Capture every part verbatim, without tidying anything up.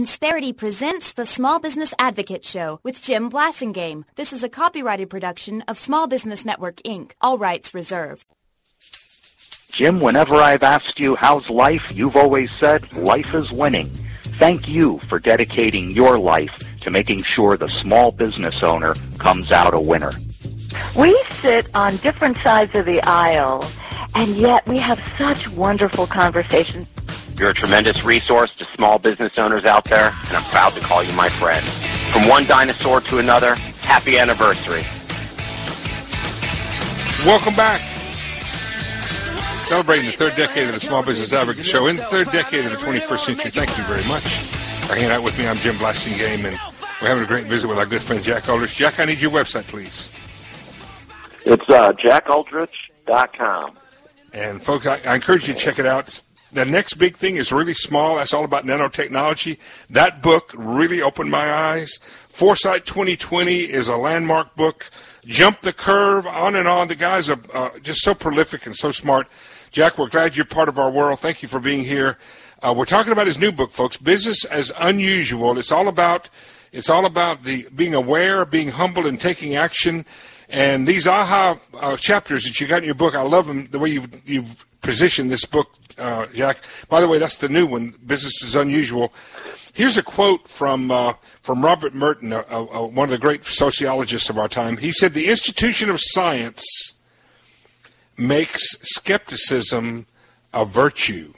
Insperity presents the Small Business Advocate Show with Jim Blasingame. This is a copyrighted production of Small Business Network, Incorporated. All rights reserved. Jim, whenever I've asked you how's life, you've always said life is winning. Thank you for dedicating your life to making sure the small business owner comes out a winner. We sit on different sides of the aisle, and yet we have such wonderful conversations. You're a tremendous resource to small business owners out there, and I'm proud to call you my friend. From one dinosaur to another, happy anniversary. Welcome back. Celebrating the third decade of the Small Business Advocate Show in the third decade of the twenty-first century. Thank you very much for hanging out with me. I'm Jim Blasingame, and we're having a great visit with our good friend Jack Aldrich. Jack, I need your website, please. It's uh, jack aldrich dot com. And, folks, I, I encourage you to check it out. The next big thing is really small. That's all about nanotechnology. That book really opened my eyes. Foresight twenty twenty is a landmark book. Jump the Curve, on and on. The guy's are uh, just so prolific and so smart. Jack, we're glad you're part of our world. Thank you for being here. Uh, we're talking about his new book, folks, Business as Unusual. It's all about it's all about the being aware, being humble, and taking action. And these aha uh, chapters that you got in your book, I love them, the way you've, you've positioned this book, uh, Jack. By the way, that's the new one, Business is Unusual. Here's a quote from uh, from Robert Merton, uh, uh, one of the great sociologists of our time. He said, "The institution of science makes skepticism a virtue."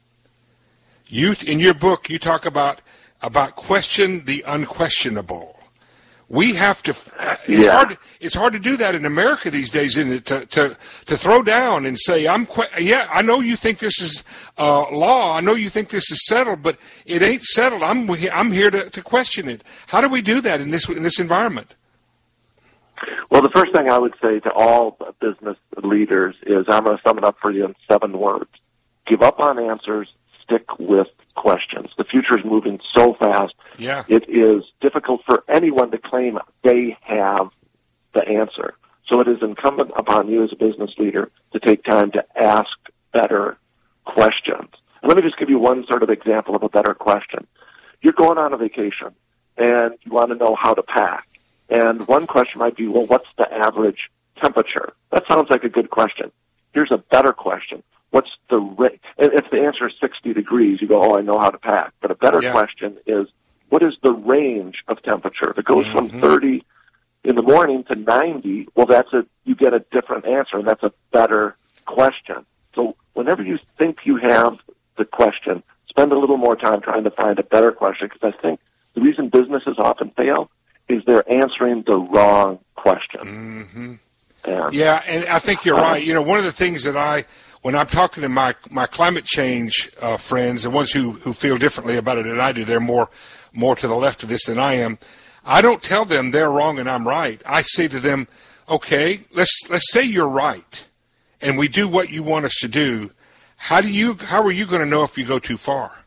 You, in your book, you talk about about question the unquestionable. We have to. It's yeah. hard. It's hard to do that in America these days, isn't it? To to to throw down and say, "I'm que- yeah, I know you think this is uh, law. I know you think this is settled, but it ain't settled. I'm I'm here to, to question it." How do we do that in this in this environment? Well, the first thing I would say to all business leaders is, I'm going to sum it up for you in seven words: give up on answers, stick with questions. The future is moving so fast. Yeah. It is difficult for anyone to claim they have the answer. So it is incumbent upon you as a business leader to take time to ask better questions. And let me just give you one sort of example of a better question. You're going on a vacation, and you want to know how to pack. And one question might be, well, what's the average temperature? That sounds like a good question. Here's a better question. What's the rate? If the answer is sixty degrees, you go, oh, I know how to pack. But a better yeah. question is, what is the range of temperature? If it goes mm-hmm. from thirty in the morning to ninety, well, that's a you get a different answer, and that's a better question. So whenever you think you have the question, spend a little more time trying to find a better question, because I think the reason businesses often fail is they're answering the wrong question. Mm-hmm. And, yeah, and I think you're right. You know, one of the things that I When I'm talking to my, my climate change uh, friends, the ones who, who feel differently about it than I do, they're more more to the left of this than I am. I don't tell them they're wrong and I'm right. I say to them, okay, let's let's say you're right, and we do what you want us to do. How do you how are you going to know if you go too far?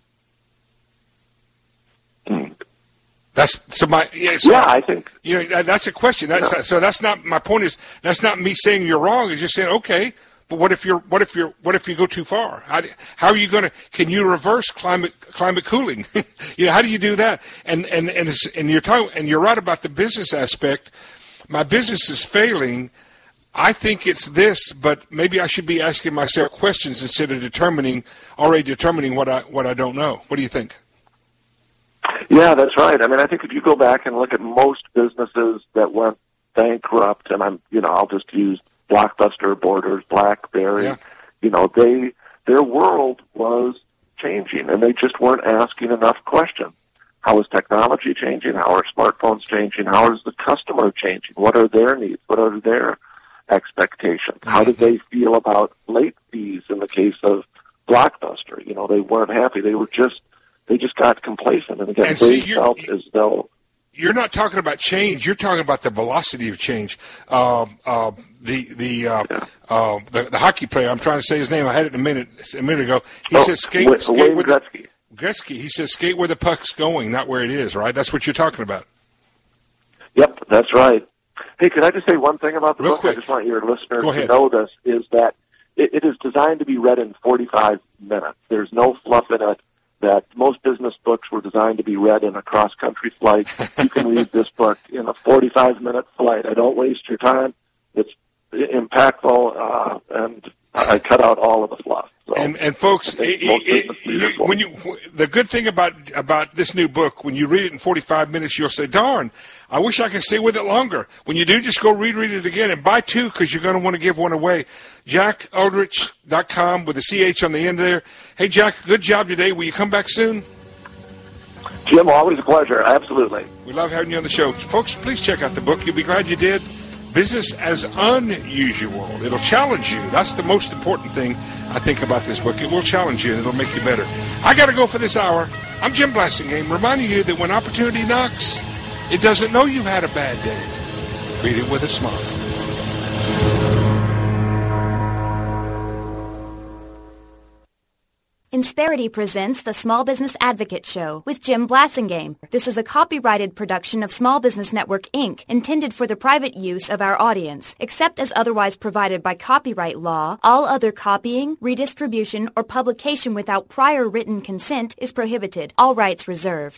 Mm. That's so my yeah. So yeah, I think you know that, that's a question. That's yeah. so that's not my point. Is that's not me saying you're wrong. It's just saying okay. But what if you're what if you're what if you go too far? How, do, how are you going to? Can you reverse climate climate cooling? you know, how do you do that? And and and it's, and you're talking and you're right about the business aspect. My business is failing. I think it's this, but maybe I should be asking myself questions instead of determining already determining what I what I don't know. What do you think? Yeah, that's right. I mean, I think if you go back and look at most businesses that went bankrupt, and I'm you know I'll just use Blockbuster, Borders, BlackBerry, yeah. you know, they their world was changing, and they just weren't asking enough questions. How is technology changing? How are smartphones changing? How is the customer changing? What are their needs? What are their expectations? How did they feel about late fees in the case of Blockbuster? You know, they weren't happy. They were just they just got complacent, and again, and they see, felt as though. You're not talking about change. You're talking about the velocity of change. Uh, uh, the the, uh, yeah. uh, the the hockey player. I'm trying to say his name. I had it a minute a minute ago. He oh, says skate, Wayne skate where Gretzky. The, Gretzky. He says skate where the puck's going, not where it is. Right. That's what you're talking about. Yep, that's right. Hey, can I just say one thing about the Real book? quick. I just want your listeners Go to ahead. know this, is that it, it is designed to be read in forty-five minutes. There's no fluff in it. that most business books were designed to be read in a cross-country flight. You can read this book in a forty-five minute flight. I don't waste your time. It's impactful, uh, and I cut out all of the fluff. So and and folks, it, it, it, when you the good thing about about this new book, when you read it in forty-five minutes, you'll say, "Darn, I wish I could stay with it longer." When you do, just go reread it again and buy two because you're going to want to give one away. Jack Eldredge dot com with a C H on the end there. Hey, Jack, good job today. Will you come back soon? Jim, always a pleasure. Absolutely. We love having you on the show. Folks, please check out the book. You'll be glad you did. Business as Unusual. It'll challenge you. That's the most important thing I think about this book. It will challenge you and it'll make you better. I got to go for this hour. I'm Jim Blasingame, reminding you that when opportunity knocks, it doesn't know you've had a bad day. Greet it with a smile. Insperity presents the Small Business Advocate Show with Jim Blasingame. This is a copyrighted production of Small Business Network, Incorporated, intended for the private use of our audience. Except as otherwise provided by copyright law, all other copying, redistribution, or publication without prior written consent is prohibited. All rights reserved.